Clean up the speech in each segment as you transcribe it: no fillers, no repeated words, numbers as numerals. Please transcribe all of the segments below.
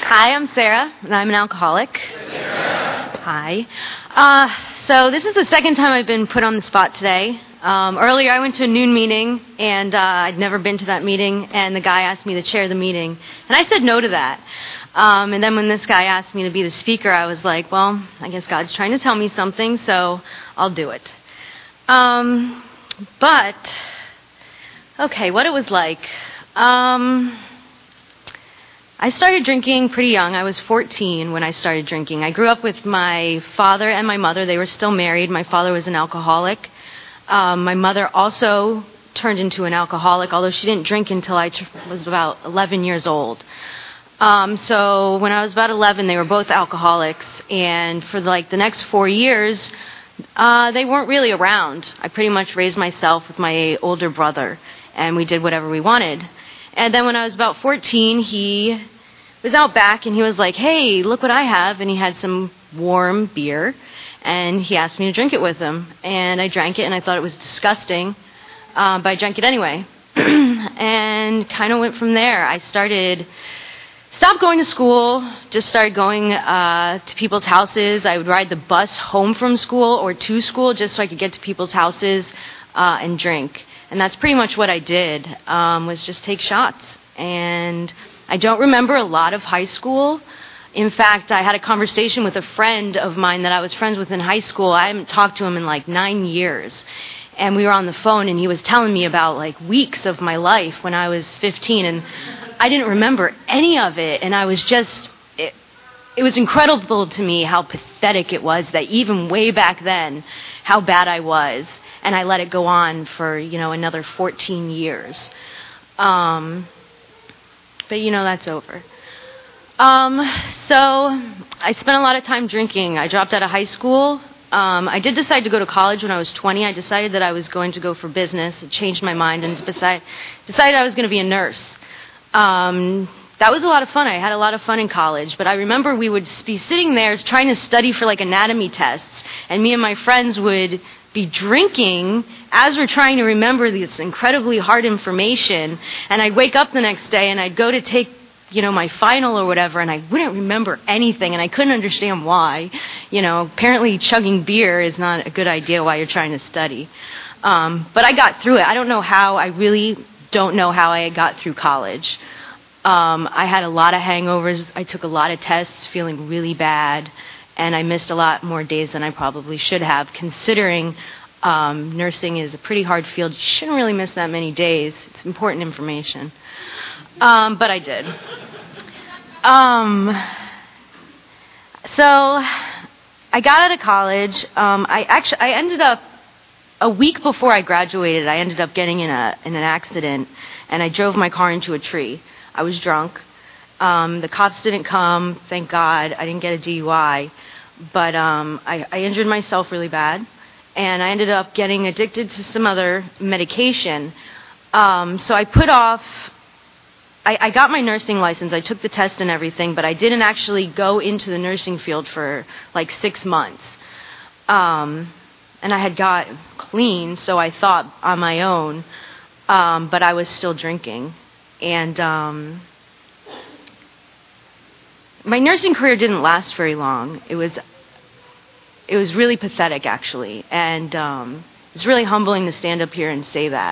Hi, I'm Sarah, and I'm an alcoholic. Hi. So this is the second time I've been put on the spot today. Earlier I went to a noon meeting, and I'd never been to that meeting, and the guy asked me to chair the meeting, and I said no to that. And then when this guy asked me to be the speaker, I was like, well, I guess God's trying to tell me something, so I'll do it. But, okay, what it was like. I started drinking pretty young. I was 14 when I started drinking. I grew up with my father and my mother. They were still married. My father was an alcoholic. My mother also turned into an alcoholic, although she didn't drink until I was about 11 years old. So when I was about 11, they were both alcoholics. And for the next 4 years, they weren't really around. I pretty much raised myself with my older brother, and we did whatever we wanted. And then when I was about 14, he was out back, and he was like, hey, look what I have. And he had some warm beer, and he asked me to drink it with him. And I drank it, and I thought it was disgusting, but I drank it anyway. And kind of went from there. I stopped going to school, just started going to people's houses. I would ride the bus home from school or to school just so I could get to people's houses and drink. And that's pretty much what I did, was just take shots. And I don't remember a lot of high school. In fact, I had a conversation with a friend of mine that I was friends with in high school. I haven't talked to him in 9 years. And we were on the phone, and he was telling me about weeks of my life when I was 15. And I didn't remember any of it. And I was just, it was incredible to me how pathetic it was that even way back then, how bad I was. And I let it go on for, another 14 years. But, that's over. So I spent a lot of time drinking. I dropped out of high school. I did decide to go to college when I was 20. I decided that I was going to go for business. I changed my mind and decided I was going to be a nurse. That was a lot of fun. I had a lot of fun in college. But I remember we would be sitting there trying to study for anatomy tests. And me and my friends would be drinking as we're trying to remember this incredibly hard information. And I'd wake up the next day and I'd go to take, my final or whatever, and I wouldn't remember anything, and I couldn't understand why. Apparently chugging beer is not a good idea while you're trying to study. But I got through it. I don't know how. I really don't know how I got through college. I had a lot of hangovers. I took a lot of tests feeling really bad. And I missed a lot more days than I probably should have, considering nursing is a pretty hard field. You shouldn't really miss that many days. It's important information. But I did. So I got out of college. I ended up, a week before I graduated, I ended up getting in an accident, and I drove my car into a tree. I was drunk. The cops didn't come, thank God. I didn't get a DUI. But I injured myself really bad, and I ended up getting addicted to some other medication. So I put off, I got my nursing license, I took the test and everything, but I didn't actually go into the nursing field for 6 months. And I had got clean, so I thought on my own, but I was still drinking. And my nursing career didn't last very long. It was really pathetic, actually, and it's really humbling to stand up here and say that.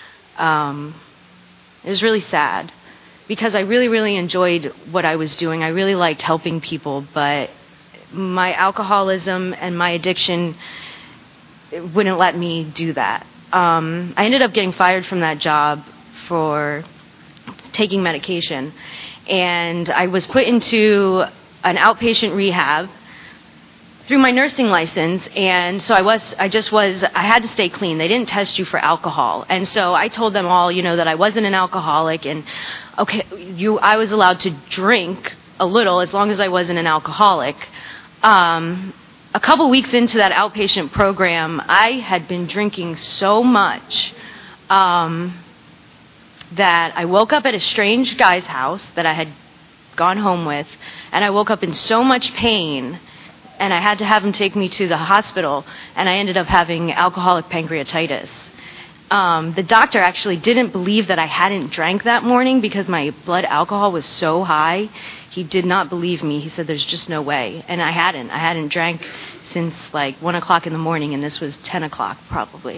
It was really sad because I really, really enjoyed what I was doing. I really liked helping people, but my alcoholism and my addiction wouldn't let me do that. I ended up getting fired from that job for taking medication. And I was put into an outpatient rehab through my nursing license, and so I had to stay clean. They didn't test you for alcohol. And so I told them all, that I wasn't an alcoholic, and I was allowed to drink a little as long as I wasn't an alcoholic. A couple weeks into that outpatient program, I had been drinking so much that I woke up at a strange guy's house that I had gone home with, and I woke up in so much pain, and I had to have him take me to the hospital, and I ended up having alcoholic pancreatitis. The doctor actually didn't believe that I hadn't drank that morning because my blood alcohol was so high. He did not believe me. He said, there's just no way. And I hadn't drank since like 1 o'clock in the morning, and this was 10 o'clock probably.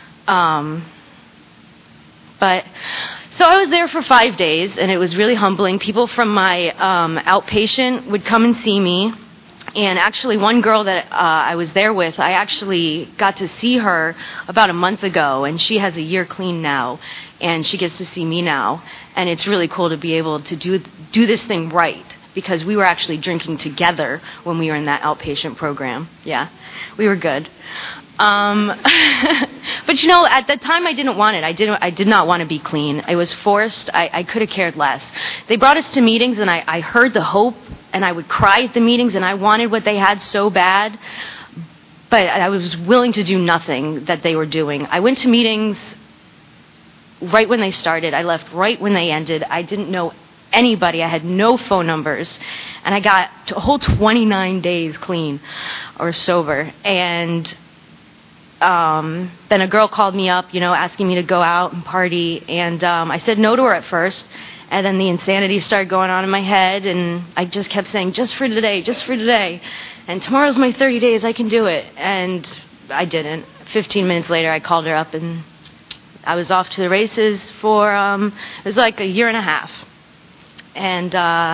But so I was there for 5 days, and it was really humbling. People from my outpatient would come and see me. And actually, one girl that I was there with, I actually got to see her about a month ago, and she has a year clean now, and she gets to see me now. And it's really cool to be able to do this thing right, because we were actually drinking together when we were in that outpatient program. Yeah, we were good. But you know, at that time I didn't want it. I did not want to be clean. I was forced. I could have cared less. They brought us to meetings, and I heard the hope, and I would cry at the meetings, and I wanted what they had so bad, but I was willing to do nothing that they were doing. I went to meetings right when they started. I left right when they ended. I didn't know anybody. I had no phone numbers, and I got a whole 29 days clean or sober. And then a girl called me up, asking me to go out and party, and I said no to her at first, and then the insanity started going on in my head, and I just kept saying, just for today, and tomorrow's my 30 days, I can do it, and I didn't. 15 minutes later, I called her up, and I was off to the races for, it was like a year and a half, and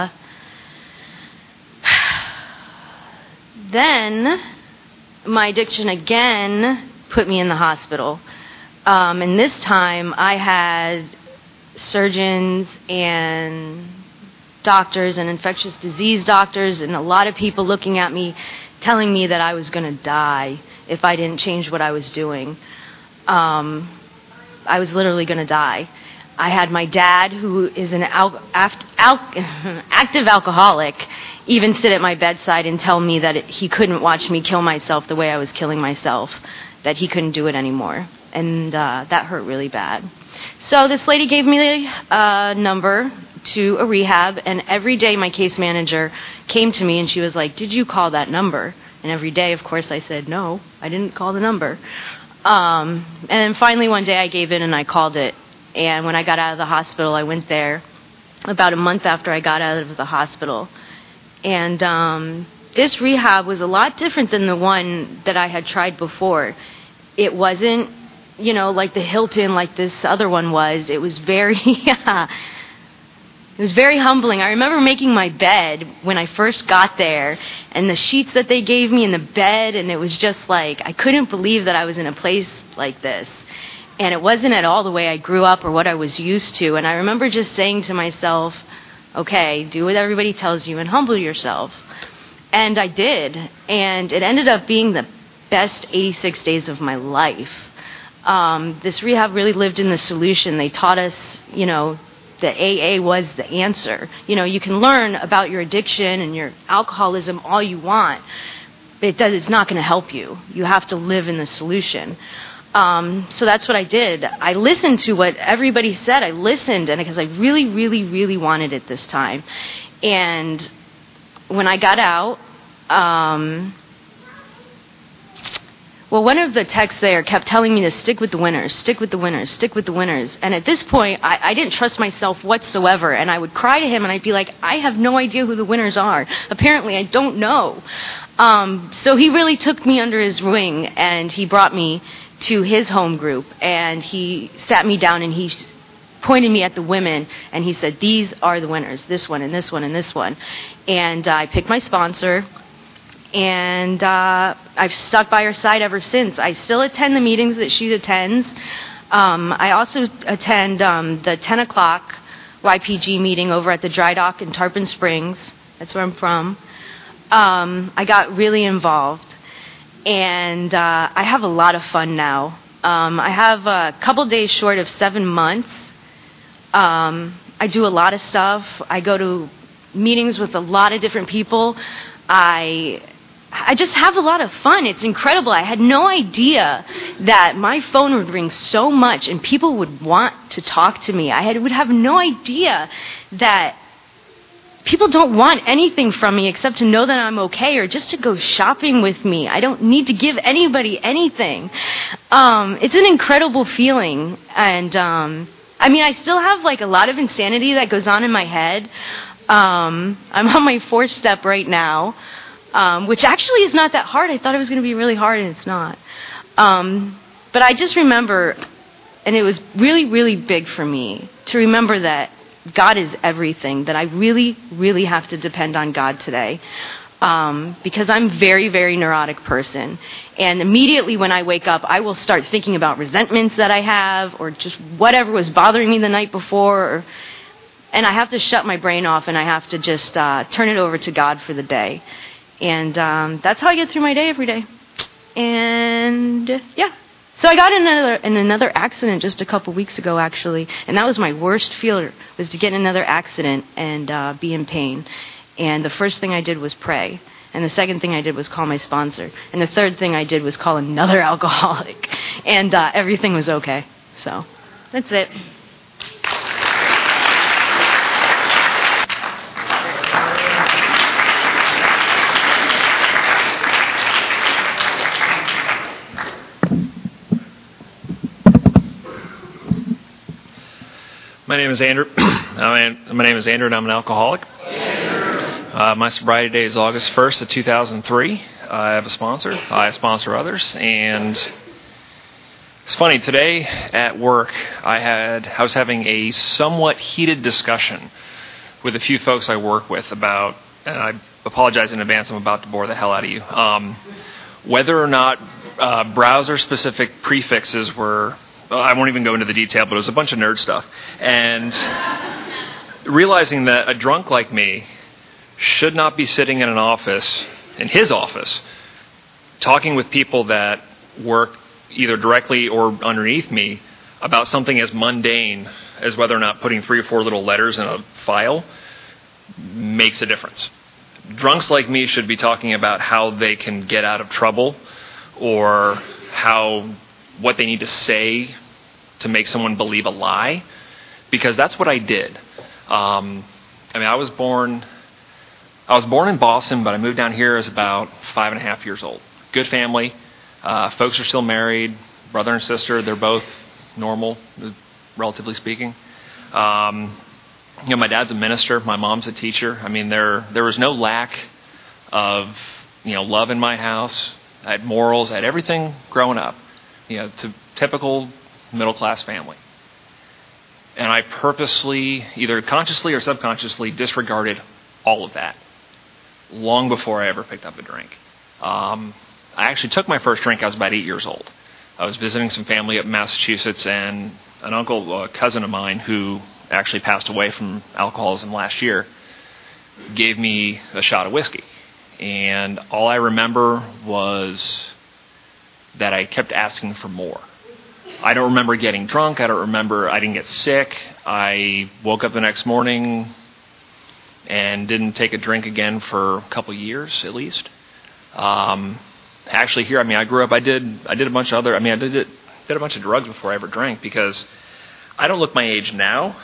then my addiction again put me in the hospital. And this time I had surgeons and doctors and infectious disease doctors and a lot of people looking at me, telling me that I was going to die if I didn't change what I was doing. I was literally going to die. I had my dad, who is an active alcoholic, even sit at my bedside and tell me that he couldn't watch me kill myself the way I was killing myself, that he couldn't do it anymore. And that hurt really bad. So this lady gave me a number to a rehab, and every day my case manager came to me and she was like, did you call that number? And every day, of course, I said, no, I didn't call the number. And then finally one day I gave in and I called it. And when I got out of the hospital, I went there about a month after I got out of the hospital. And this rehab was a lot different than the one that I had tried before. It wasn't, like the Hilton, like this other one was. It was very, it was very humbling. I remember making my bed when I first got there, and the sheets that they gave me in the bed, and it was just like, I couldn't believe that I was in a place like this. And it wasn't at all the way I grew up or what I was used to. And I remember just saying to myself, okay, do what everybody tells you and humble yourself. And I did. And it ended up being the best 86 days of my life. This rehab really lived in the solution. They taught us, the AA was the answer. You can learn about your addiction and your alcoholism all you want, but it's not going to help you. You have to live in the solution. So that's what I did. I listened to what everybody said. I listened, and because I really, really, really wanted it this time. And when I got out, one of the techs there kept telling me to stick with the winners, stick with the winners, stick with the winners. And at this point, I didn't trust myself whatsoever. And I would cry to him, and I'd be like, I have no idea who the winners are. Apparently, I don't know. So he really took me under his wing, and he brought me to his home group, and he sat me down and he pointed me at the women, and he said, these are the winners, this one and this one and this one. And I picked my sponsor, and I've stuck by her side ever since. I still attend the meetings that she attends. I also attend the 10 o'clock YPG meeting over at the Dry Dock in Tarpon Springs. That's where I'm from. I got really involved. And I have a lot of fun now. I have a couple days short of 7 months. I do a lot of stuff. I go to meetings with a lot of different people. I just have a lot of fun. It's incredible. I had no idea that my phone would ring so much and people would want to talk to me. Would have no idea that people don't want anything from me except to know that I'm okay or just to go shopping with me. I don't need to give anybody anything. It's an incredible feeling. And, I still have like a lot of insanity that goes on in my head. I'm on my 4th step right now, which actually is not that hard. I thought it was going to be really hard, and it's not. But I just remember, and it was really, really big for me to remember that God is everything, that I really, really have to depend on God today. Because I'm a very, very neurotic person. And immediately when I wake up, I will start thinking about resentments that I have or just whatever was bothering me the night before. And I have to shut my brain off and I have to just turn it over to God for the day. And that's how I get through my day every day. And yeah. So I got in another accident just a couple weeks ago, actually. And that was my worst fear, was to get in another accident and be in pain. And the first thing I did was pray. And the second thing I did was call my sponsor. And the third thing I did was call another alcoholic. And everything was okay. So that's it. My name is Andrew. And I'm an alcoholic. My sobriety date is August 1st of 2003. I have a sponsor. I sponsor others. And it's funny, today at work, I was having a somewhat heated discussion with a few folks I work with about, and I apologize in advance, I'm about to bore the hell out of you, whether or not browser-specific prefixes were, I won't even go into the detail, but it was a bunch of nerd stuff. And realizing that a drunk like me should not be sitting in an office, in his office, talking with people that work either directly or underneath me about something as mundane as whether or not putting 3 or 4 little letters in a file makes a difference. Drunks like me should be talking about how they can get out of trouble or what they need to say to make someone believe a lie, because that's what I did. I was born in Boston, but I moved down here as about 5.5 years old. Good family. Folks are still married, brother and sister. They're both normal, relatively speaking. My dad's a minister. My mom's a teacher. There was no lack of, love in my house. I had morals. I had everything growing up, to typical middle-class family. And I purposely, either consciously or subconsciously, disregarded all of that long before I ever picked up a drink. I actually took my first drink, I was about 8 years old. I was visiting some family up in Massachusetts, and a cousin of mine who actually passed away from alcoholism last year gave me a shot of whiskey. And all I remember was that I kept asking for more. I don't remember getting drunk. I didn't get sick. I woke up the next morning and didn't take a drink again for a couple years at least. Actually here, I grew up, I did a bunch of did a bunch of drugs before I ever drank, because I don't look my age now.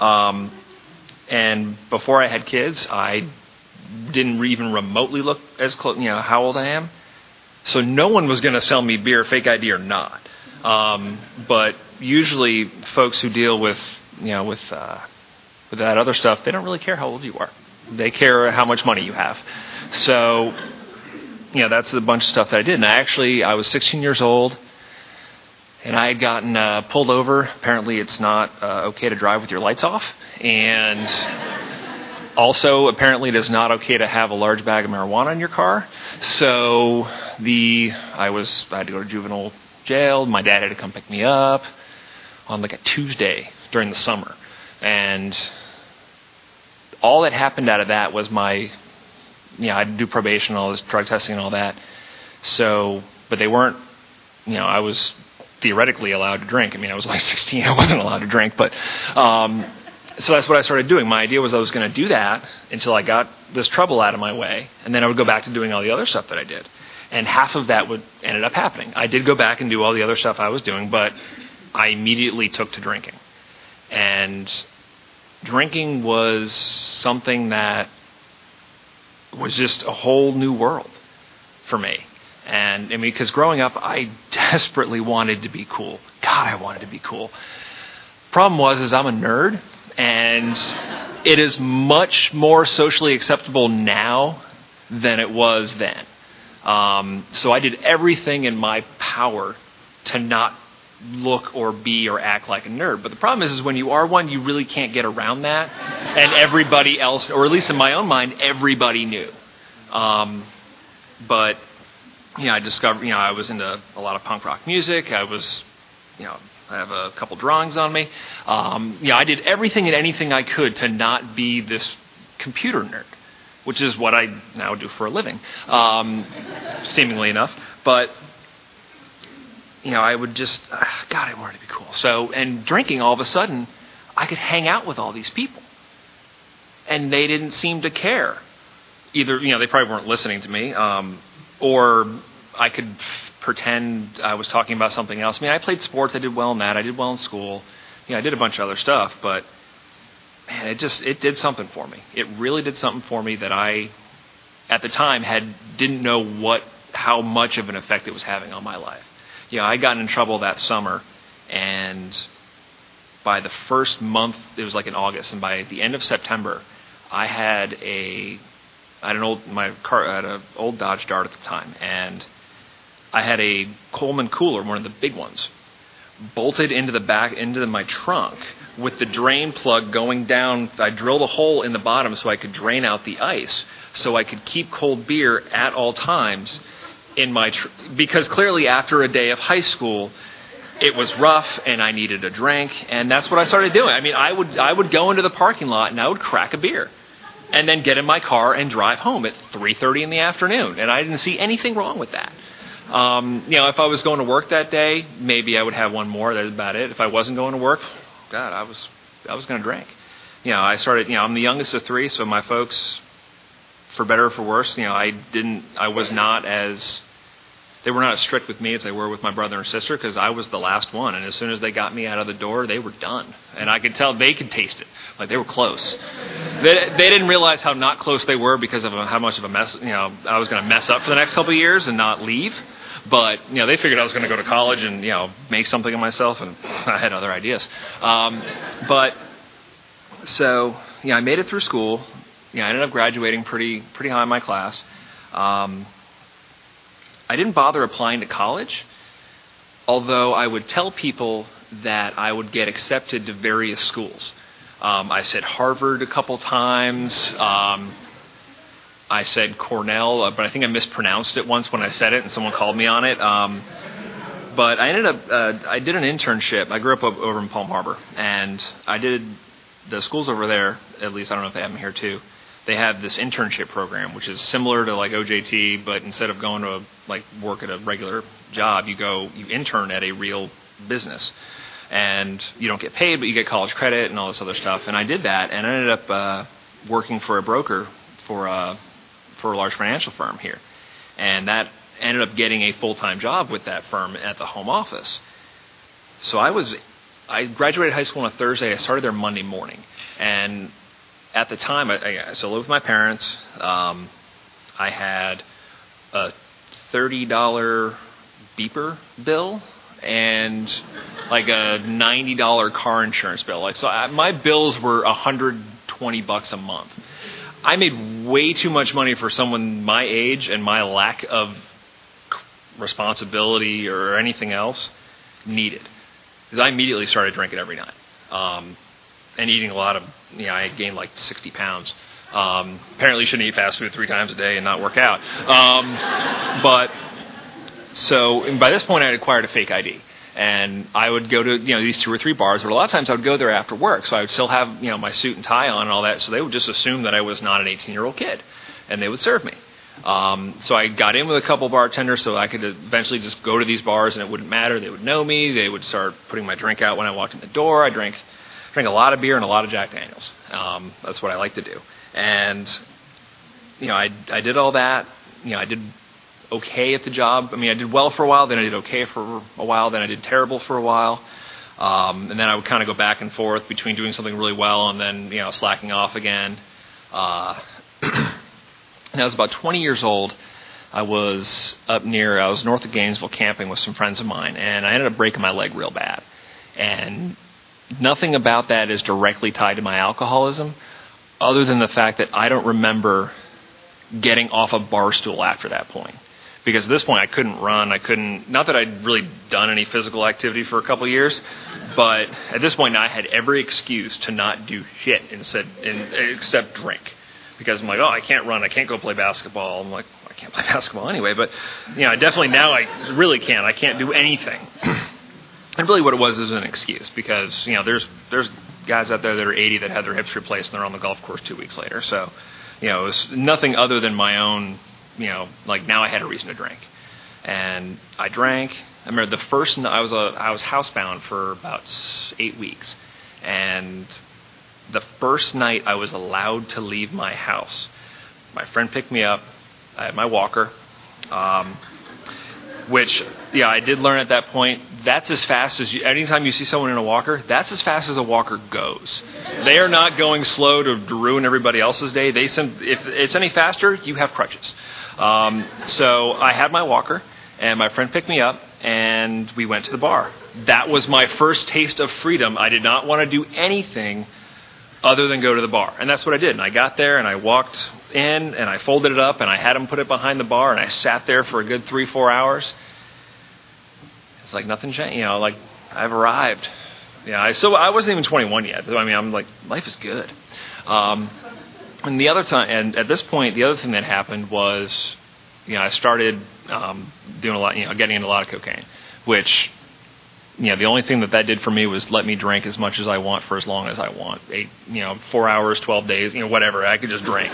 And before I had kids, I didn't even remotely look as close, how old I am. So no one was going to sell me beer, fake ID or not. But usually folks who deal with that other stuff, they don't really care how old you are. They care how much money you have. So, that's a bunch of stuff that I did. And I was 16 years old, and I had gotten pulled over. Apparently it's not okay to drive with your lights off. And also, apparently it is not okay to have a large bag of marijuana in your car. So I had to go to juvenile jail. My dad had to come pick me up on like a Tuesday during the summer. And all that happened out of that was I had to do probation, all this drug testing and all that. So, but they weren't, I was theoretically allowed to drink. I was like 16, I wasn't allowed to drink, but, so that's what I started doing. My idea was I was going to do that until I got this trouble out of my way, and then I would go back to doing all the other stuff that I did. And half of that ended up happening. I did go back and do all the other stuff I was doing, but I immediately took to drinking. And drinking was something that was just a whole new world for me. And I mean, because growing up, I desperately wanted to be cool. God, I wanted to be cool. Problem was I'm a nerd, and it is much more socially acceptable now than it was then. So I did everything in my power to not look or be or act like a nerd. But the problem is when you are one, you really can't get around that. And everybody else, or at least in my own mind, everybody knew. But, I discovered, I was into a lot of punk rock music. I was, I have a couple drawings on me. I did everything and anything I could to not be this computer nerd, which is what I now do for a living, seemingly enough. But, I would just, God, I wanted to be cool. So, and drinking, all of a sudden, I could hang out with all these people. And they didn't seem to care. Either, they probably weren't listening to me, or I could pretend I was talking about something else. I mean, I played sports. I did well in that. I did well in school. I did a bunch of other stuff. But, man, it did something for me. It really did something for me that I, at the time, didn't know how much of an effect it was having on my life. I got in trouble that summer, and by the first month, it was like in August, and by the end of September, I had an old Dodge Dart at the time, and I had a Coleman cooler, one of the big ones, bolted into my trunk with the drain plug going down. I drilled a hole in the bottom so I could drain out the ice, so I could keep cold beer at all times in my because clearly after a day of high school, it was rough and I needed a drink, and that's what I started doing. I mean, I would go into the parking lot and I would crack a beer and then get in my car and drive home at 3:30 in the afternoon, and I didn't see anything wrong with that. If I was going to work that day, maybe I would have one more. That's about it. If I wasn't going to work, God, I was going to drink. I started. I'm the youngest of three, so my folks, for better or for worse, they were not as strict with me as they were with my brother and sister, because I was the last one. And as soon as they got me out of the door, they were done. And I could tell they could taste it. Like, they were close. They didn't realize how not close they were because of how much of a mess, I was going to mess up for the next couple of years and not leave. But, they figured I was going to go to college and, make something of myself. And I had other ideas. So I made it through school. I ended up graduating pretty high in my class. I didn't bother applying to college, although I would tell people that I would get accepted to various schools. I said Harvard a couple times. I said Cornell, but I think I mispronounced it once when I said it, and someone called me on it. But I ended up, I did an internship. I grew up over in Palm Harbor, and I did the schools over there, at least I don't know if they have them here too. They have this internship program, which is similar to like OJT, but instead of going to work at a regular job, you intern at a real business. And you don't get paid, but you get college credit and all this other stuff. And I did that, and I ended up working for a broker for a large financial firm here. And that ended up getting a full-time job with that firm at the home office. So I graduated high school on a Thursday. I started there Monday morning. And at the time, I lived with my parents. I had a $30 beeper bill and like a $90 car insurance bill. My bills were $120 a month. I made way too much money for someone my age and my lack of responsibility or anything else needed. Because I immediately started drinking every night. And eating a lot of, I gained like 60 pounds. Apparently you shouldn't eat fast food 3 times a day and not work out. And by this point I had acquired a fake ID. And I would go to, these 2 or 3 bars, but a lot of times I would go there after work. So I would still have, my suit and tie on and all that. So they would just assume that I was not an 18-year-old kid. And they would serve me. So I got in with a couple bartenders so I could eventually just go to these bars and it wouldn't matter. They would know me. They would start putting my drink out when I walked in the door. I drank a lot of beer and a lot of Jack Daniels. That's what I like to do. And, I did all that. I did okay at the job. I mean, I did well for a while, then I did okay for a while, then I did terrible for a while. And then I would kind of go back and forth between doing something really well and then, slacking off again. And I was about 20 years old. I was north of Gainesville camping with some friends of mine, and I ended up breaking my leg real bad. And nothing about that is directly tied to my alcoholism, other than the fact that I don't remember getting off a bar stool after that point. Because at this point I couldn't run, not that I'd really done any physical activity for a couple of years, but at this point I had every excuse to not do shit except drink. Because I'm like, I can't run, I can't go play basketball. I'm like, I can't play basketball anyway, but definitely now I really can't. I can't do anything. And really what it was is an excuse, because there's guys out there that are 80 that had their hips replaced and they're on the golf course 2 weeks later. So, it was nothing other than my own, like now I had a reason to drink. And I drank. I remember the first night I was housebound for about 8 weeks. And the first night I was allowed to leave my house, my friend picked me up. I had my walker, which, I did learn at that point, that's as fast as anytime you see someone in a walker, that's as fast as a walker goes. They are not going slow to ruin everybody else's day. If it's any faster, you have crutches. So I had my walker, and my friend picked me up, and we went to the bar. That was my first taste of freedom. I did not want to do anything other than go to the bar. And that's what I did. And I got there and I walked in and I folded it up and I had them put it behind the bar and I sat there for a good 3-4 hours. It's like nothing changed. Like I've arrived. I wasn't even 21 yet. I mean, I'm like, life is good. And the other time, and at this point, the other thing that happened was, I started doing a lot, getting into a lot of cocaine, which, the only thing that did for me was let me drink as much as I want for as long as I want. 4 hours, 12 days, whatever. I could just drink.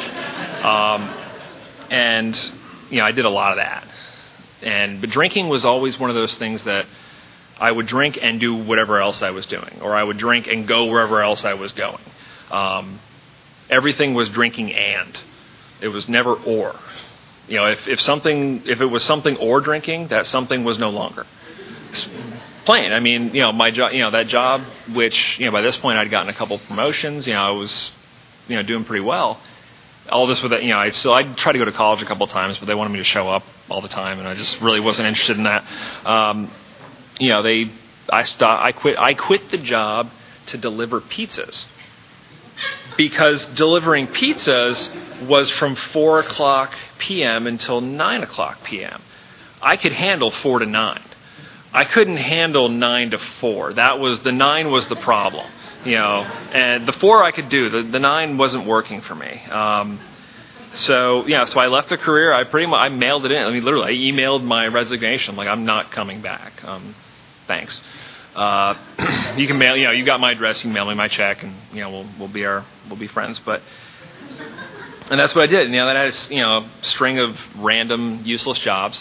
And I did a lot of that. But drinking was always one of those things that I would drink and do whatever else I was doing, or I would drink and go wherever else I was going. Everything was drinking and. It was never or. If it was something or drinking, that something was no longer. Plain. I mean, my job, that job, which, by this point I'd gotten a couple promotions, I was, doing pretty well. All this with that, I tried to go to college a couple of times, but they wanted me to show up all the time, and I just really wasn't interested in that. I quit the job to deliver pizzas, because delivering pizzas was from 4:00 p.m. until 9:00 p.m. I could handle 4 to 9. I couldn't handle 9 to 4. The 9 was the problem, and the 4 I could do. The 9 wasn't working for me. So I left the career. I mailed it in. I mean, literally, I emailed my resignation. I'm like, I'm not coming back. Thanks. You can mail. You got my address. You can mail me my check, and we'll be friends. And that's what I did. Then I had a string of random useless jobs.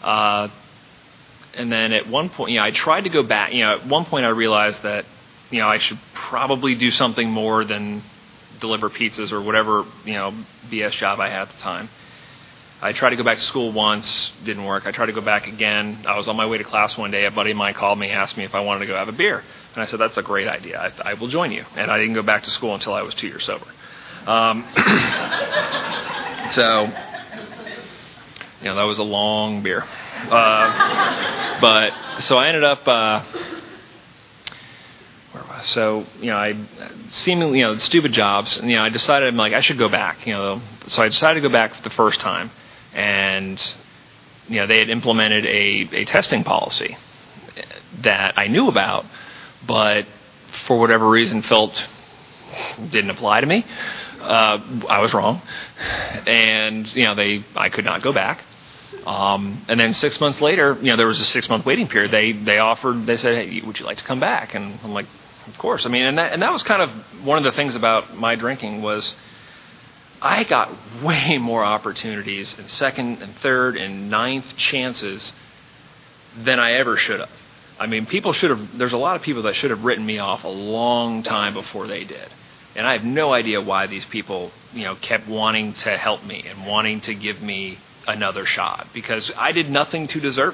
And then at one point, I tried to go back. At one point I realized that, I should probably do something more than deliver pizzas or whatever, BS job I had at the time. I tried to go back to school once, didn't work. I tried to go back again. I was on my way to class one day. A buddy of mine called me, asked me if I wanted to go have a beer. And I said, that's a great idea. I will join you. And I didn't go back to school until I was 2 years sober. That was a long beer. But so I ended up, I seemingly, stupid jobs. And, I decided, I should go back, So I decided to go back for the first time. And, they had implemented a testing policy that I knew about, but for whatever reason didn't apply to me. I was wrong. And, I could not go back. And then 6 months later, there was a 6-month waiting period. They said, hey, would you like to come back? And I'm like, of course. I mean, and that was kind of one of the things about my drinking was I got way more opportunities in second and third and ninth chances than I ever should have. I mean, there's a lot of people that should have written me off a long time before they did. And I have no idea why these people, kept wanting to help me and wanting to give me another shot, because I did nothing to deserve it.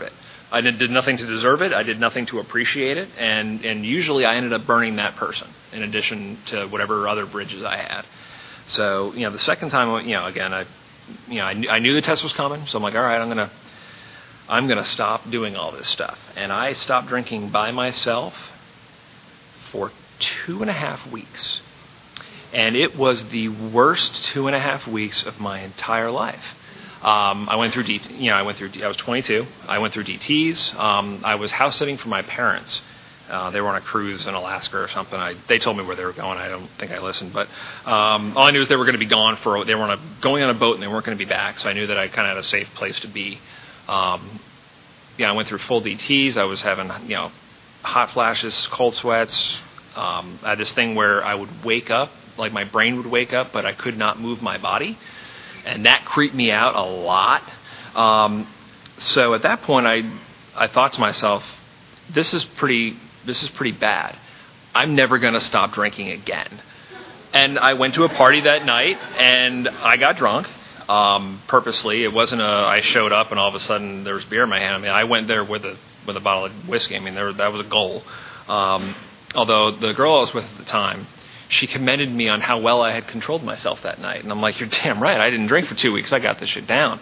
I did nothing to deserve it. I did nothing to appreciate it. And usually I ended up burning that person in addition to whatever other bridges I had. So, the second time, again, I knew the test was coming. So I'm like, all right, I'm going to stop doing all this stuff. And I stopped drinking by myself for 2.5 weeks. And it was the worst 2.5 weeks of my entire life. I went through I was 22. I went through DTs. I was house sitting for my parents. They were on a cruise in Alaska or something. They told me where they were going. I don't think I listened, but all I knew is they were going to be gone they were going on a boat and they weren't going to be back. So I knew that I kind of had a safe place to be. I went through full DTs. I was having hot flashes, cold sweats. I had this thing where I would wake up, like my brain would wake up, but I could not move my body. And that creeped me out a lot. So at that point, I thought to myself, this is pretty bad. I'm never going to stop drinking again. And I went to a party that night, and I got drunk purposely. It wasn't I showed up, and all of a sudden there was beer in my hand. I mean, I went there with a bottle of whiskey. I mean, that was a goal. Although the girl I was with at the time, she commended me on how well I had controlled myself that night. And I'm like, you're damn right. I didn't drink for 2 weeks. I got this shit down.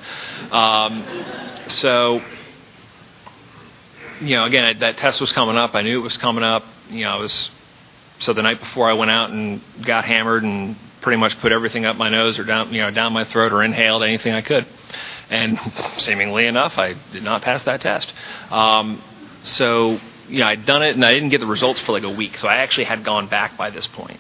So, again, that test was coming up. I knew it was coming up. So the night before I went out and got hammered and pretty much put everything up my nose or down my throat or inhaled anything I could. And seemingly enough, I did not pass that test. So, I'd done it and I didn't get the results for like a week. So I actually had gone back by this point.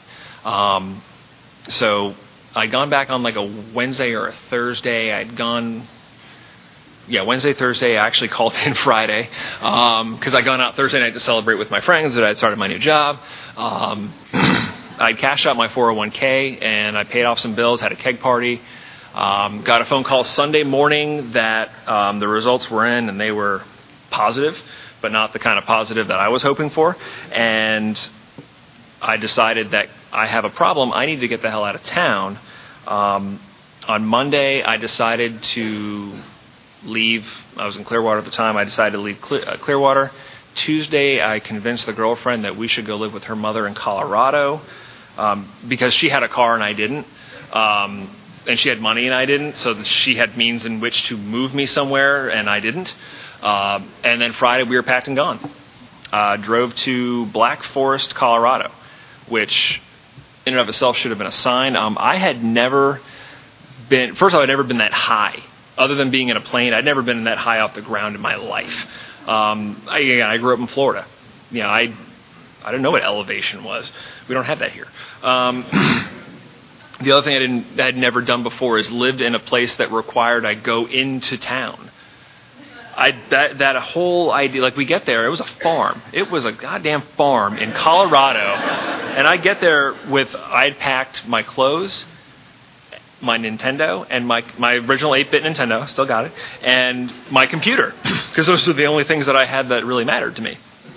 So I'd gone back on like a Wednesday or a Thursday. Wednesday, Thursday. I actually called in Friday because I'd gone out Thursday night to celebrate with my friends that I'd started my new job. I'd cashed out my 401k and I paid off some bills, had a keg party. Got a phone call Sunday morning that the results were in and they were positive, but not the kind of positive that I was hoping for. And I decided that I have a problem. I need to get the hell out of town. On Monday, I decided to leave. I was in Clearwater at the time. I decided to leave Clearwater. Tuesday, I convinced the girlfriend that we should go live with her mother in Colorado because she had a car and I didn't. And she had money and I didn't. So she had means in which to move me somewhere and I didn't. And then Friday, we were packed and gone. Drove to Black Forest, Colorado, which in and of itself should have been a sign. I had never been that high. Other than being in a plane, I'd never been that high off the ground in my life. I grew up in Florida. I didn't know what elevation was. We don't have that here. The other thing I had never done before is lived in a place that required I go into town. That whole idea, like we get there, it was a farm. It was a goddamn farm in Colorado. And I get there I'd packed my clothes, my Nintendo, and my original 8-bit Nintendo, still got it, and my computer, because those were the only things that I had that really mattered to me.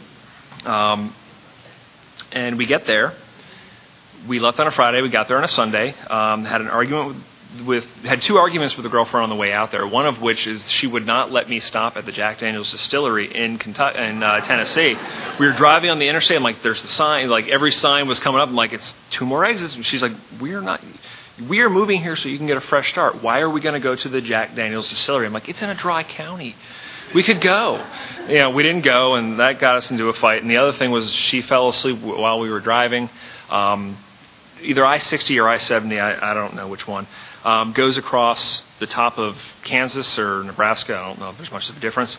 And we get there. We left on a Friday. We got there on a Sunday. Had two arguments with a girlfriend on the way out there. One of which is she would not let me stop at the Jack Daniel's Distillery in Tennessee. We were driving on the interstate. I'm like, there's the sign. Like every sign was coming up. I'm like, it's 2 more exits. And she's like, we are moving here so you can get a fresh start. Why are we going to go to the Jack Daniel's Distillery? I'm like, it's in a dry county. We could go. We didn't go, and that got us into a fight. And the other thing was she fell asleep while we were driving. Either I-60 or I-70, I don't know which one, goes across the top of Kansas or Nebraska. I don't know if there's much of a difference.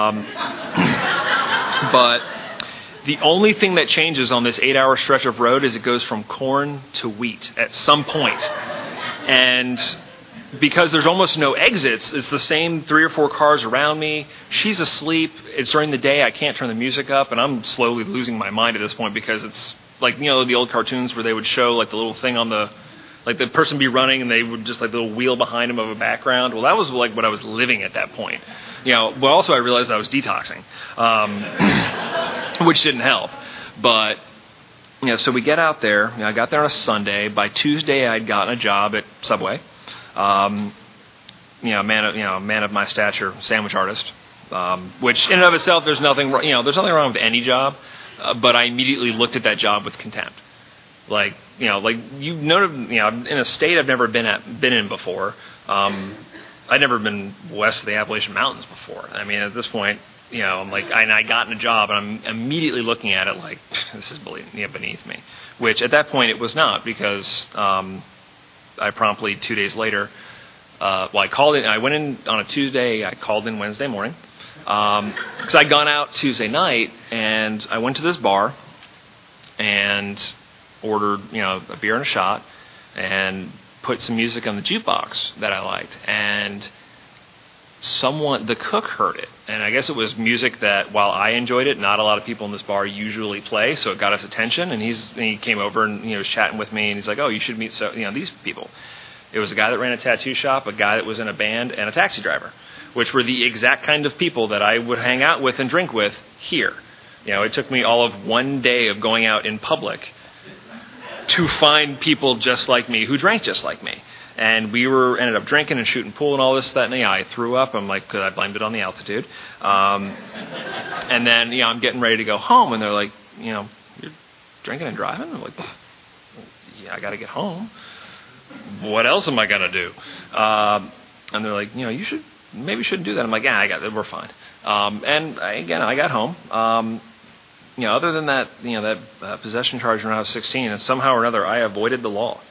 But the only thing that changes on this 8-hour stretch of road is it goes from corn to wheat at some point. And because there's almost no exits, it's the same 3 or 4 cars around me. She's asleep. It's during the day. I can't turn the music up, and I'm slowly losing my mind at this point because it's like, the old cartoons where they would show like the little thing on the person be running and they would just like the little wheel behind him of a background. Well, that was like what I was living at that point. But also I realized I was detoxing, which didn't help. But, so we get out there. I got there on a Sunday. By Tuesday, I'd gotten a job at Subway. Man of my stature, sandwich artist. which in and of itself, there's nothing wrong with any job, but I immediately looked at that job with contempt. Like in a state I've never been in before. I'd never been west of the Appalachian Mountains before. I mean, at this point, I'm like, and I got in a job, and I'm immediately looking at it like, this is beneath me. Which at that point it was not, because I promptly 2 days later, I called in. I went in on a Tuesday. I called in Wednesday morning because I'd gone out Tuesday night, and I went to this bar and ordered a beer and a shot, and put some music on the jukebox that I liked, and the cook heard it, and I guess it was music that, while I enjoyed it, not a lot of people in this bar usually play, so it got his attention, and he came over and was chatting with me, and he's like, oh, you should meet these people. It was a guy that ran a tattoo shop, a guy that was in a band, and a taxi driver, which were the exact kind of people that I would hang out with and drink with here. It took me all of one day of going out in public to find people just like me who drank just like me. And we ended up drinking and shooting pool and all this, that, and I threw up. I'm like, because I blamed it on the altitude. And then, I'm getting ready to go home, and they're like, you're drinking and driving? I'm like, yeah, I got to get home. What else am I going to do? And they're like, you shouldn't do that. I'm like, yeah, we're fine. And I got home. Other than that, that possession charge when I was 16, and somehow or another, I avoided the law.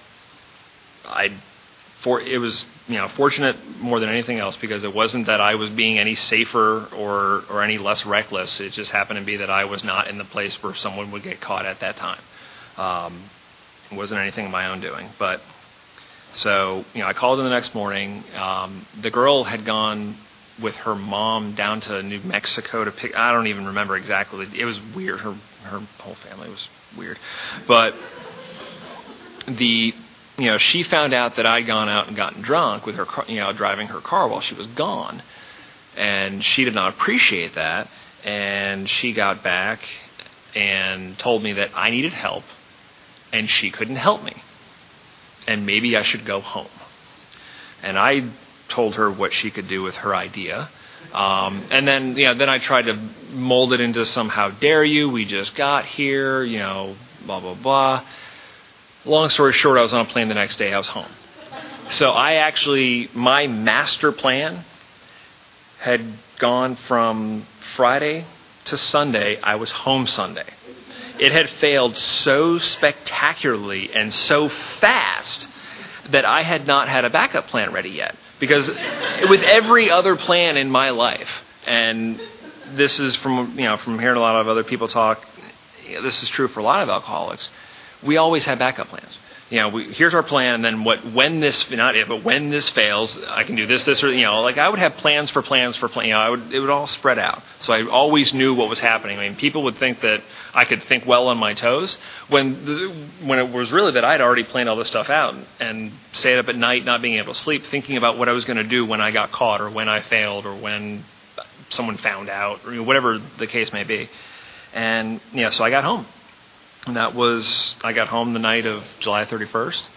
It was fortunate more than anything else, because it wasn't that I was being any safer or any less reckless. It just happened to be that I was not in the place where someone would get caught at that time. It wasn't anything of my own doing. But so I called in the next morning. The girl had gone with her mom down to New Mexico to pick. I don't even remember exactly. It was weird. Her whole family was weird, but she found out that I'd gone out and gotten drunk with her, driving her car while she was gone, and she did not appreciate that. And she got back and told me that I needed help, and she couldn't help me, and maybe I should go home. And I told her what she could do with her idea. And then I tried to mold it into some, how dare you, we just got here, blah, blah, blah. Long story short, I was on a plane the next day. I was home. So my master plan had gone from Friday to Sunday. I was home Sunday. It had failed so spectacularly and so fast that I had not had a backup plan ready yet. Because with every other plan in my life, and this is from hearing a lot of other people talk, this is true for a lot of alcoholics, we always have backup plans. Here's our plan, and then when this fails, I can do this, or I would have plans for plans. It would all spread out. So I always knew what was happening. I mean, people would think that I could think well on my toes when it was really that I'd already planned all this stuff out and stayed up at night, not being able to sleep, thinking about what I was going to do when I got caught, or when I failed, or when someone found out, or whatever the case may be. And so I got home. And I got home the night of July 31st.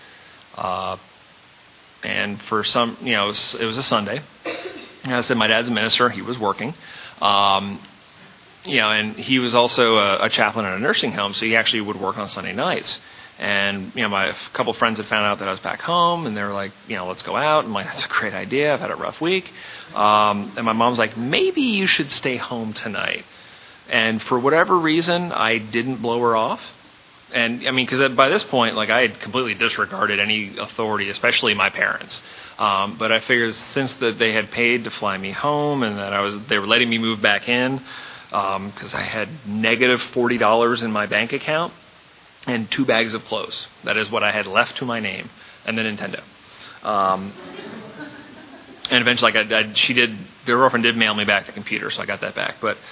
And for it was a Sunday. And I said, my dad's a minister. He was working. And he was also a chaplain at a nursing home, so he actually would work on Sunday nights. And, my couple friends had found out that I was back home, and they were like, let's go out. I'm like, that's a great idea. I've had a rough week. And my mom's like, maybe you should stay home tonight. And for whatever reason, I didn't blow her off. And because by this point, I had completely disregarded any authority, especially my parents. But I figured since that they had paid to fly me home, and that they were letting me move back in, because I had negative $40 in my bank account and 2 bags of clothes. That is what I had left to my name, and the Nintendo. And eventually, their girlfriend did mail me back the computer, so I got that back. But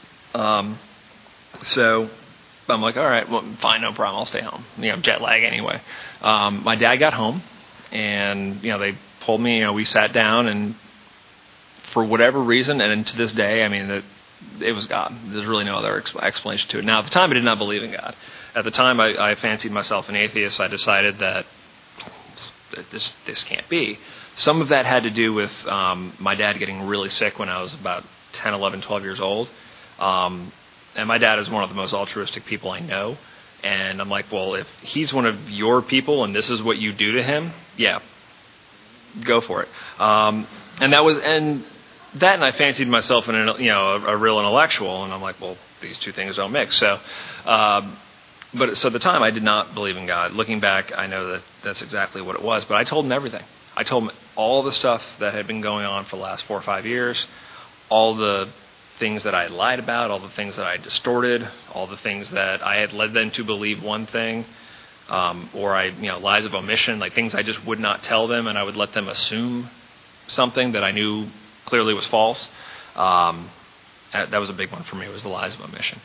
so I'm like, all right, well, fine, no problem, I'll stay home. Jet lag anyway. My dad got home, and they pulled me. We sat down, and for whatever reason, and to this day, it was God. There's really no other explanation to it. Now, at the time, I did not believe in God. At the time, I fancied myself an atheist. So I decided that this can't be. Some of that had to do with my dad getting really sick when I was about 10, 11, 12 years old. And my dad is one of the most altruistic people I know. And I'm like, well, if he's one of your people and this is what you do to him, yeah, go for it. And I fancied myself a real intellectual, and I'm like, well, these two things don't mix. So, so at the time, I did not believe in God. Looking back, I know that that's exactly what it was. But I told him everything. I told him all the stuff that had been going on for the last 4 or 5 years, all the things that I had lied about, all the things that I had distorted, all the things that I had led them to believe one thing, or lies of omission, like things I just would not tell them, and I would let them assume something that I knew clearly was false. That was a big one for me, was the lies of omission.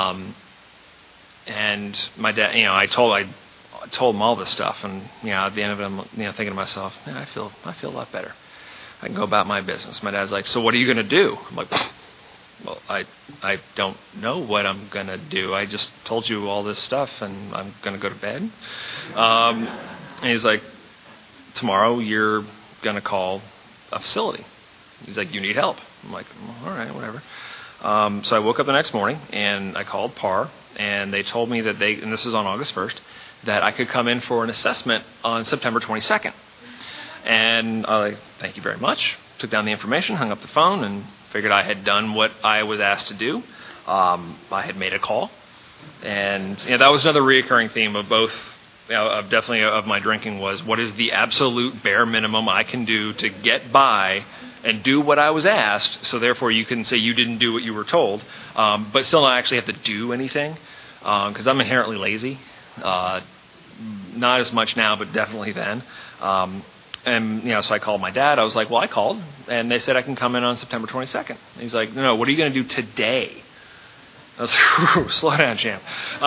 And my dad, I told him all this stuff, and at the end of it, I'm thinking to myself, I feel a lot better. I can go about my business. My dad's like, so what are you going to do? I'm like, well, I don't know what I'm going to do. I just told you all this stuff, and I'm going to go to bed. And he's like, tomorrow you're going to call a facility. He's like, you need help. I'm like, all right, whatever. So I woke up the next morning, and I called PAR, and they told me that and this is on August 1st, that I could come in for an assessment on September 22nd. And I was like, thank you very much. Took down the information, hung up the phone, and figured I had done what I was asked to do. I had made a call. And that was another reoccurring theme of both, of my drinking, was what is the absolute bare minimum I can do to get by and do what I was asked, so therefore you can say you didn't do what you were told, but still not actually have to do anything, because I'm inherently lazy. Not as much now, but definitely then. So I called my dad. I was like, well, I called, and they said I can come in on September 22nd. And he's like, no, what are you going to do today? I was like, slow down, champ.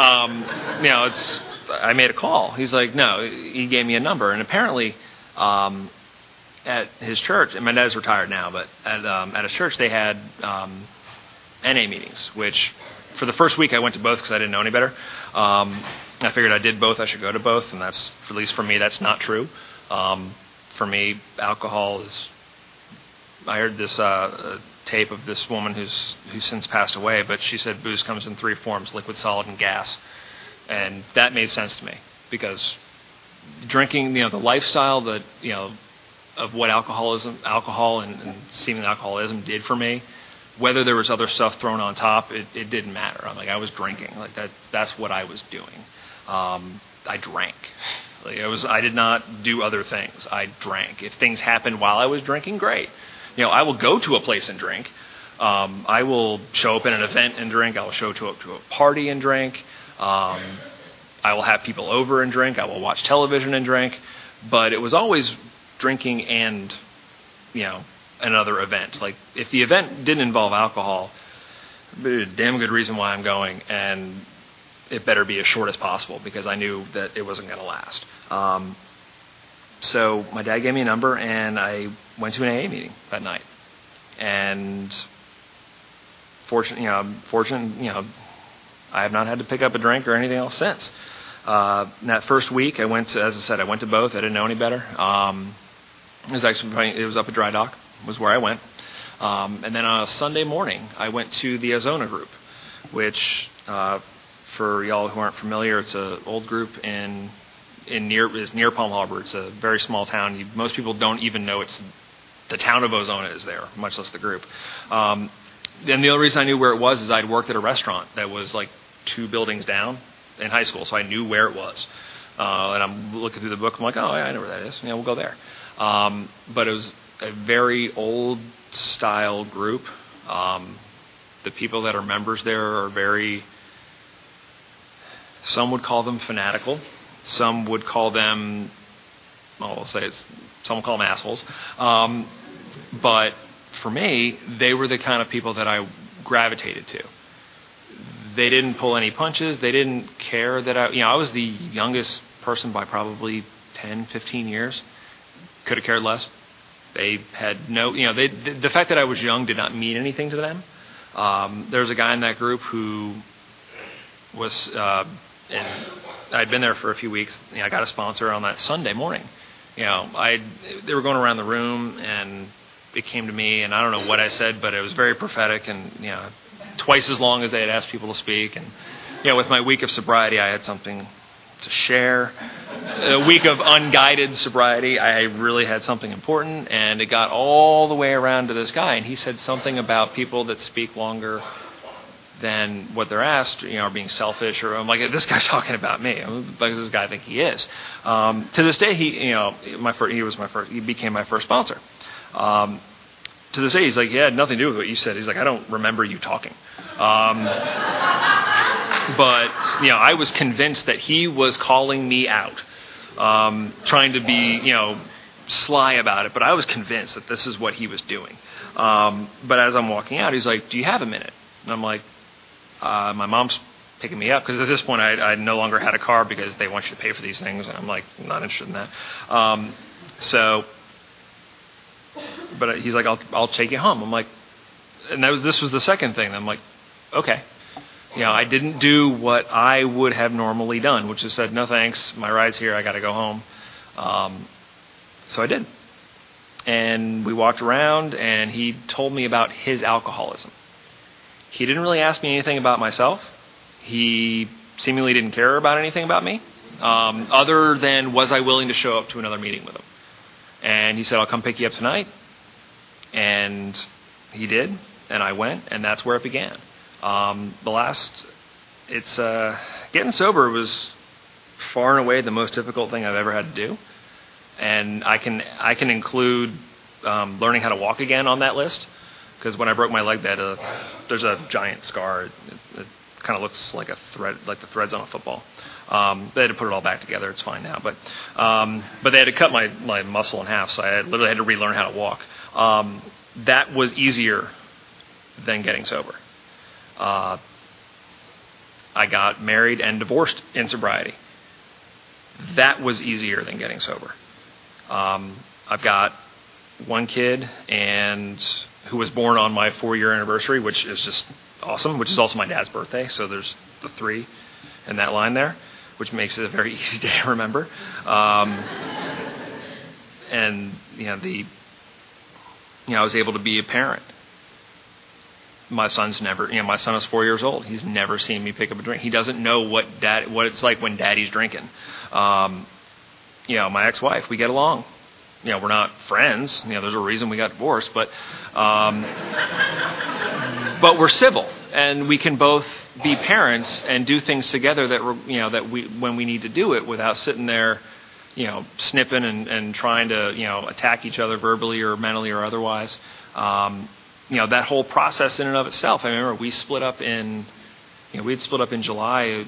I made a call. He's like, no, he gave me a number. And apparently, at his church, and my dad's retired now, but at his church, they had NA meetings, which for the first week I went to both because I didn't know any better. I figured I did both, I should go to both, and that's, at least for me, that's not true. For me, alcohol is... I heard this tape of this woman who's since passed away, but she said booze comes in 3 forms, liquid, solid, and gas. And that made sense to me, because drinking, the lifestyle that, of what alcohol and seeming alcoholism did for me, whether there was other stuff thrown on top, it didn't matter. I was drinking. That's what I was doing. I drank. I did not do other things. I drank. If things happened while I was drinking, great. I will go to a place and drink. I will show up at an event and drink. I will show up to a party and drink. I will have people over and drink. I will watch television and drink. But it was always drinking and, another event. If the event didn't involve alcohol, a damn good reason why I'm going, and it better be as short as possible, because I knew that it wasn't going to last. So my dad gave me a number, and I went to an AA meeting that night. And fortunate, I have not had to pick up a drink or anything else since. That first week, I went to both. I didn't know any better. It was actually funny. It was up at Dry Dock, was where I went. And then on a Sunday morning, I went to the Ozona group, which, for y'all who aren't familiar, it's an old group near Palm Harbor. It's a very small town. Most people don't even know the town of Ozona is there, much less the group. And the only reason I knew where it was is I'd worked at a restaurant that was 2 buildings down in high school, so I knew where it was. And I'm looking through the book. I'm like, oh, yeah, I know where that is. We'll go there. But it was a very old-style group. The people that are members there are very... Some would call them fanatical. Some would call them... some would call them assholes. But for me, they were the kind of people that I gravitated to. They didn't pull any punches. They didn't care that I was the youngest person by probably 10, 15 years. Could have cared less. They had no, the fact that I was young did not mean anything to them. There was a guy in that group who was, and I'd been there for a few weeks. I got a sponsor on that Sunday morning. They were going around the room, and it came to me, and I don't know what I said, but it was very prophetic, and twice as long as they had asked people to speak. And with my week of sobriety, I had something to share. A week of unguided sobriety, I really had something important, and it got all the way around to this guy, and he said something about people that speak longer than what they're asked, are being selfish, or I'm like, this guy's talking about me. Like, this guy I think he is. To this day, he became my first sponsor. To this day, he's like, he had nothing to do with what you said. He's like, I don't remember you talking. But I was convinced that he was calling me out, trying to be, sly about it. But I was convinced that this is what he was doing. But as I'm walking out, he's like, do you have a minute? And I'm like, my mom's picking me up, because at this point I no longer had a car because they want you to pay for these things, and I'm like, not interested in that. But he's like, I'll take you home. I'm like, and this was the second thing. I'm like, okay. I didn't do what I would have normally done, which is said, no thanks, my ride's here, I got to go home. So I did. And we walked around, and he told me about his alcoholism. He didn't really ask me anything about myself. He seemingly didn't care about anything about me, other than was I willing to show up to another meeting with him. And he said, I'll come pick you up tonight. And he did, and I went, and that's where it began. Getting sober was far and away the most difficult thing I've ever had to do. And I can include learning how to walk again on that list, because when I broke my leg, there's a giant scar. It kind of looks like a thread, like the threads on a football. They had to put it all back together. It's fine now, but they had to cut my muscle in half, so I literally had to relearn how to walk. That was easier than getting sober. I got married and divorced in sobriety. That was easier than getting sober. I've got one kid who was born on my 4-year anniversary, which is just awesome, which is also my dad's birthday. So there's the 3 in that line there, which makes it a very easy day to remember. And I was able to be a parent. My son is 4 years old. He's never seen me pick up a drink. He doesn't know what it's like when daddy's drinking. My ex-wife, we get along. We're not friends. There's a reason we got divorced, but we're civil, and we can both be parents and do things together when we need to do it, without sitting there, snipping and trying to, attack each other verbally or mentally or otherwise. That whole process in and of itself. I remember we split up in July,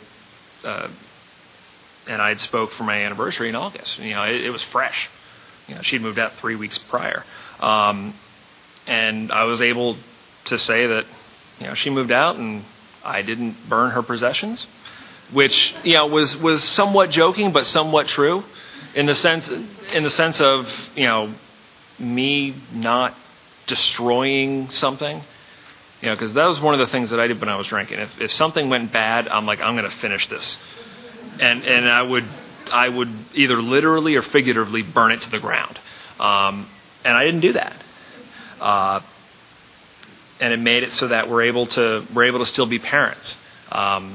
and I'd spoke for my anniversary in August. It was fresh. She'd moved out 3 weeks prior. And I was able to say that, she moved out and I didn't burn her possessions, which, was somewhat joking, but somewhat true in the sense of, me not destroying something, because that was one of the things that I did when I was drinking. If something went bad, I'm like, I'm going to finish this. And I would either literally or figuratively burn it to the ground. And I didn't do that. And it made it so that we're able to still be parents. I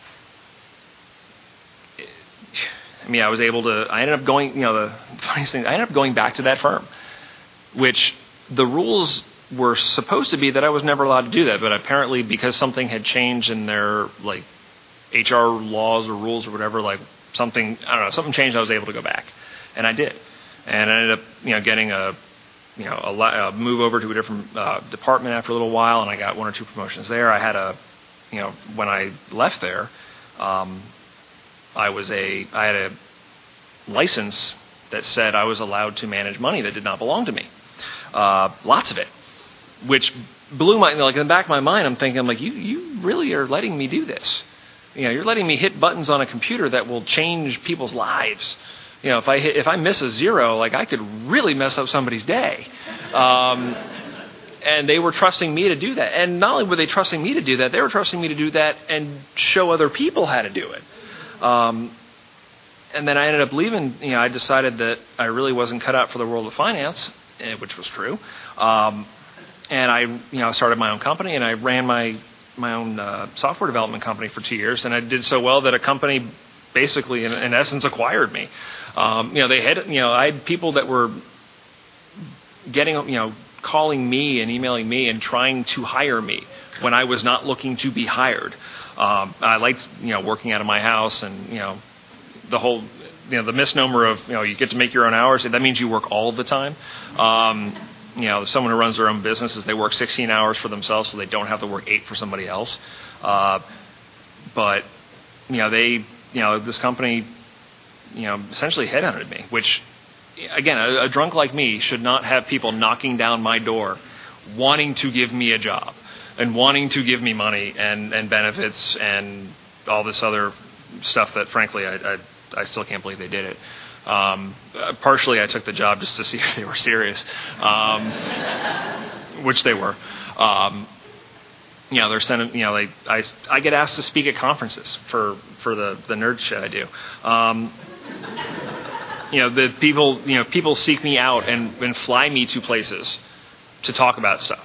ended up going, the funniest thing, I ended up going back to that firm, which the rules were supposed to be that I was never allowed to do that. But apparently, because something had changed in their, HR laws or rules or whatever, something changed, I was able to go back. And I did. And I ended up, getting a move over to a different department after a little while, and I got 1 or 2 promotions there. I had when I left there, I had a license that said I was allowed to manage money that did not belong to me. Lots of it, which blew in the back of my mind. I'm thinking, you really are letting me do this. You're letting me hit buttons on a computer that will change people's lives. If I miss a zero, I could really mess up somebody's day. And they were trusting me to do that. And not only were they trusting me to do that, they were trusting me to do that and show other people how to do it. And then I ended up leaving. I decided that I really wasn't cut out for the world of finance, which was true. And I started my own company, and I ran my own software development company for 2 years, and I did so well that a company basically, in essence, acquired me. I had people that were calling me and emailing me and trying to hire me when I was not looking to be hired. I liked, working out of my house, and the whole, the misnomer of you get to make your own hours. That means you work all the time. Someone who runs their own business they work 16 hours for themselves, so they don't have to work 8 for somebody else. But this company, essentially headhunted me, which, again, a drunk like me should not have people knocking down my door wanting to give me a job and wanting to give me money and benefits and all this other stuff that, frankly, I still can't believe they did it. Partially, I took the job just to see if they were serious, which they were. They're sending. I get asked to speak at conferences for the nerd shit I do. The people seek me out and fly me to places to talk about stuff.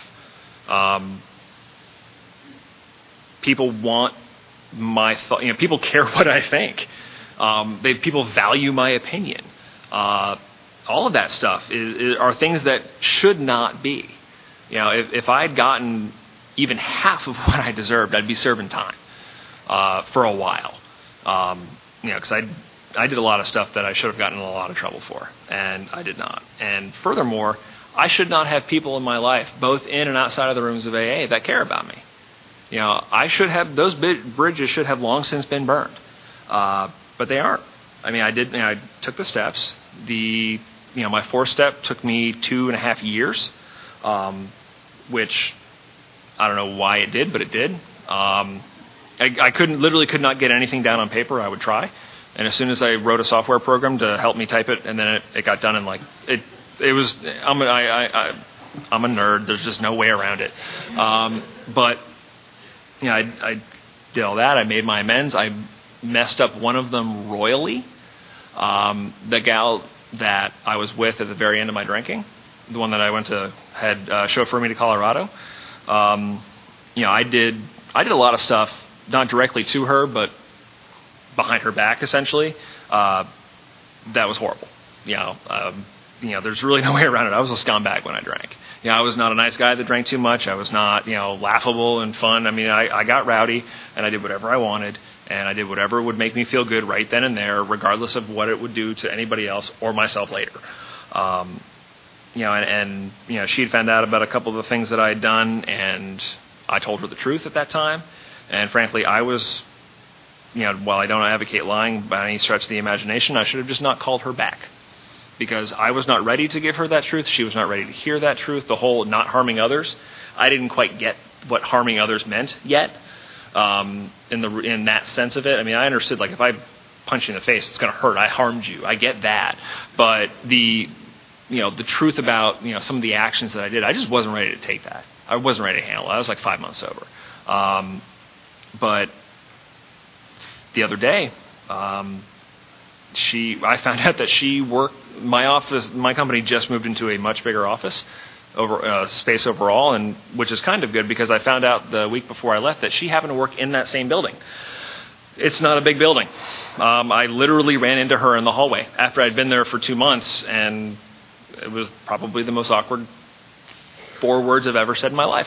People want my thought. People care what I think. People value my opinion. All of that stuff are things that should not be. If I'd gotten even half of what I deserved, I'd be serving time for a while. Because I did a lot of stuff that I should have gotten in a lot of trouble for, and I did not. And furthermore, I should not have people in my life, both in and outside of the rooms of AA, that care about me. I should have, those bridges should have long since been burned, but they aren't. I took the steps. My 4th step took me 2.5 years, which I don't know why it did, but it did. I could not get anything down on paper. I would try. And as soon as I wrote a software program to help me type it, and then it got done in I'm a nerd. There's just no way around it. But I did all that. I made my amends. I messed up one of them royally. The gal that I was with at the very end of my drinking, the one that I went to had chauffeur me to Colorado. I did a lot of stuff, not directly to her, but behind her back, essentially. That was horrible. There's really no way around it. I was a scumbag when I drank. I was not a nice guy that drank too much. I was not, laughable and fun. I got rowdy, and I did whatever I wanted, and I did whatever would make me feel good right then and there, regardless of what it would do to anybody else or myself later. She had found out about a couple of the things that I had done, and I told her the truth at that time. And frankly, I was, while I don't advocate lying by any stretch of the imagination, I should have just not called her back. Because I was not ready to give her that truth. She was not ready to hear that truth. The whole not harming others. I didn't quite get what harming others meant yet. In that sense of it. I understood, if I punch you in the face, it's going to hurt. I harmed you. I get that. But the truth about, some of the actions that I did, I just wasn't ready to take that. I wasn't ready to handle it. I was 5 months sober. But the other day, I found out that she worked. My company just moved into a much bigger office, space overall, and which is kind of good because I found out the week before I left that she happened to work in that same building. It's not a big building. I literally ran into her in the hallway after I'd been there for 2 months, and it was probably the most awkward 4 words I've ever said in my life.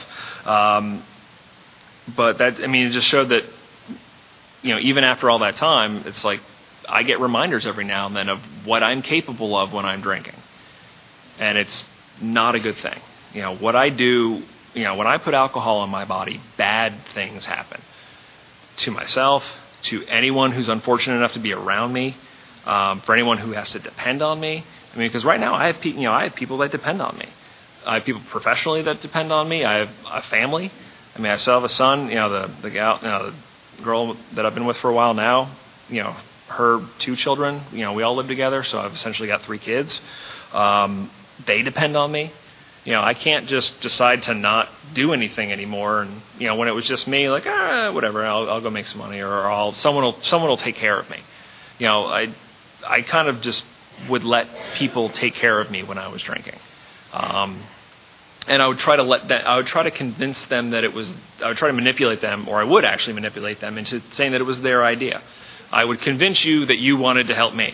But that, it just showed that, even after all that time, it's I get reminders every now and then of what I'm capable of when I'm drinking. And it's not a good thing. What I do, when I put alcohol in my body, bad things happen. To myself, to anyone who's unfortunate enough to be around me, for anyone who has to depend on me. Because right now I have people that depend on me. I have people professionally that depend on me. I have a family. I still have a son. The gal, the girl that I've been with for a while now, her 2 children, we all live together, so I've essentially got 3 kids. They depend on me. I can't just decide to not do anything anymore. And, when it was just me, whatever, I'll go make some money, or someone will take care of me. I kind of just would let people take care of me when I was drinking. And I would try to convince them that I would try to manipulate them, or I would actually manipulate them into saying that it was their idea. I would convince you that you wanted to help me.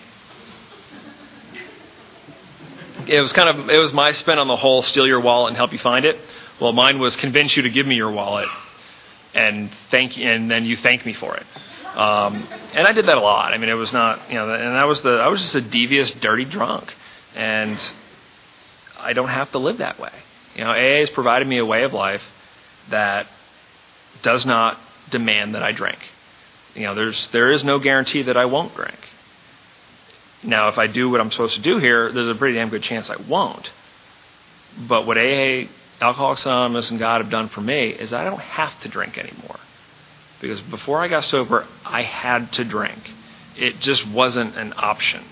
It was my spin on the whole steal your wallet and help you find it. Well, mine was convince you to give me your wallet and then you thank me for it. And I did that a lot. I mean, it was not, and I was just a devious, dirty drunk. And I don't have to live that way. AA has provided me a way of life that does not demand that I drink. There is no guarantee that I won't drink. Now, if I do what I'm supposed to do here, there's a pretty damn good chance I won't. But what AA, Alcoholics Anonymous, and God have done for me is I don't have to drink anymore. Because before I got sober, I had to drink. It just wasn't an option.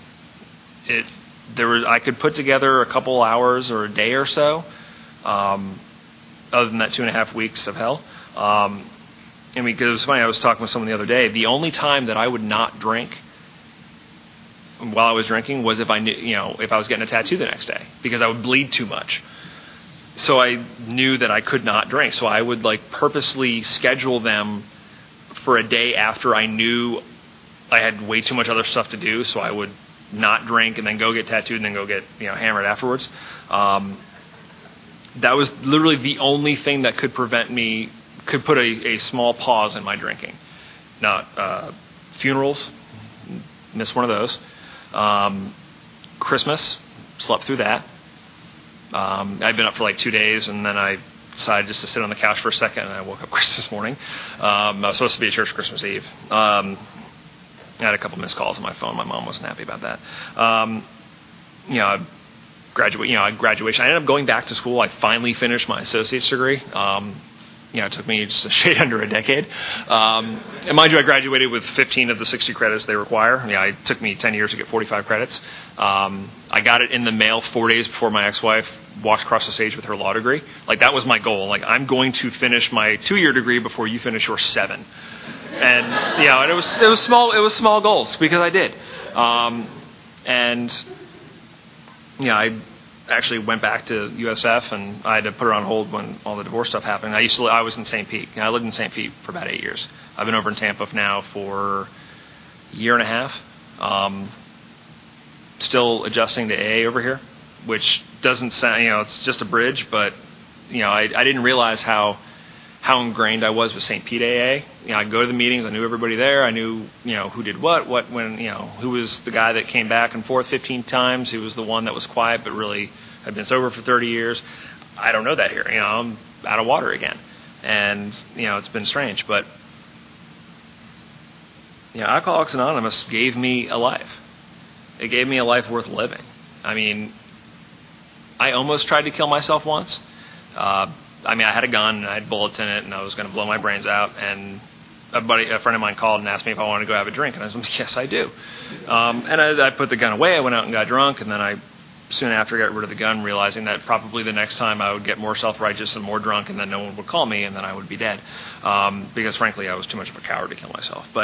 I could put together a couple hours or a day or so, other than that 2.5 weeks of hell. Because it was funny, I was talking with someone the other day. The only time that I would not drink while I was drinking was if I knew, if I was getting a tattoo the next day, because I would bleed too much. So I knew that I could not drink. So I would purposely schedule them for a day after I knew I had way too much other stuff to do. So I would not drink and then go get tattooed and then go get hammered afterwards. That was literally the only thing that could put a small pause in my drinking. Not funerals, missed one of those. Christmas, slept through that. I'd been up for 2 days, and then I decided just to sit on the couch for a second, and I woke up Christmas morning. I was supposed to be at church Christmas Eve. I had a couple missed calls on my phone. My mom wasn't happy about that. Graduation. I ended up going back to school. I finally finished my associate's degree. It took me just a shade under a decade. And mind you, I graduated with 15 of the 60 credits they require. It took me 10 years to get 45 credits. I got it in the mail 4 days before my ex-wife walked across the stage with her law degree. That was my goal. I'm going to finish my 2-year degree before you finish your 7. And and it was small goals because I did. I actually went back to USF, and I had to put it on hold when all the divorce stuff happened. I was in St. Pete. I lived in St. Pete for about 8 years. I've been over in Tampa now for a year and a half. Still adjusting to AA over here, which doesn't sound, it's just a bridge, but I didn't realize how ingrained I was with St. Pete AA. I'd go to the meetings. I knew everybody there. I knew, who did what, when, who was the guy that came back and forth 15 times, who was the one that was quiet but really had been sober for 30 years. I don't know that here. I'm out of water again. And, it's been strange. But, Alcoholics Anonymous gave me a life. It gave me a life worth living. I mean, I almost tried to kill myself once. I had a gun, and I had bullets in it, and I was going to blow my brains out, and a friend of mine called and asked me if I wanted to go have a drink, and I said, yes, I do. And I put the gun away. I went out and got drunk, and then I soon after got rid of the gun, realizing that probably the next time I would get more self-righteous and more drunk, and then no one would call me, and then I would be dead. Because, frankly, I was too much of a coward to kill myself. But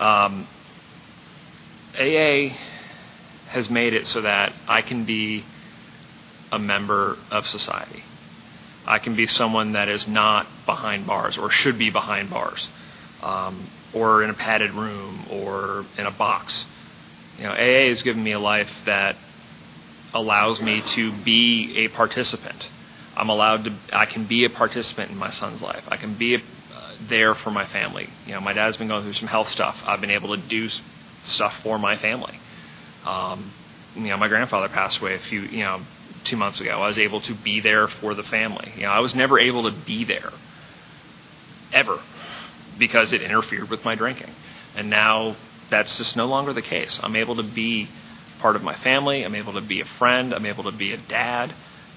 AA has made it so that I can be a member of society. I can be someone that is not behind bars or should be behind bars, or in a padded room or in a box. AA has given me a life that allows me to be a participant. I can be a participant in my son's life. I can be there for my family. My dad's been going through some health stuff. I've been able to do stuff for my family. My grandfather passed away 2 months ago. I was able to be there for the family. I was never able to be there, ever, because it interfered with my drinking. And now that's just no longer the case. I'm able to be part of my family. I'm able to be a friend. I'm able to be a dad.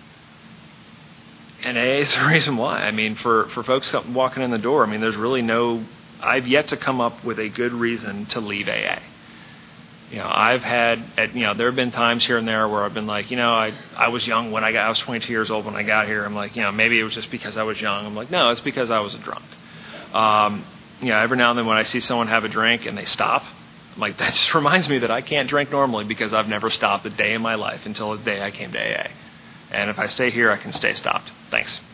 And AA is the reason why. For folks walking in the door, there's really I've yet to come up with a good reason to leave AA. I've had, there have been times here and there where I've been like, I was young when I was 22 years old when I got here. I'm like, maybe it was just because I was young. I'm like, no, it's because I was a drunk. Every now and then when I see someone have a drink and they stop, I'm like, that just reminds me that I can't drink normally because I've never stopped a day in my life until the day I came to AA. And if I stay here, I can stay stopped. Thanks.